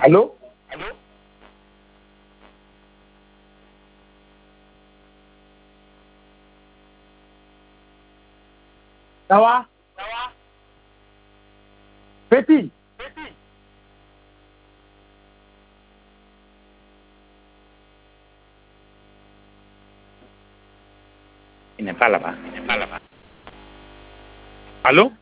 Aló. Ça va? Petit. Il n'est pas là-bas. Allô?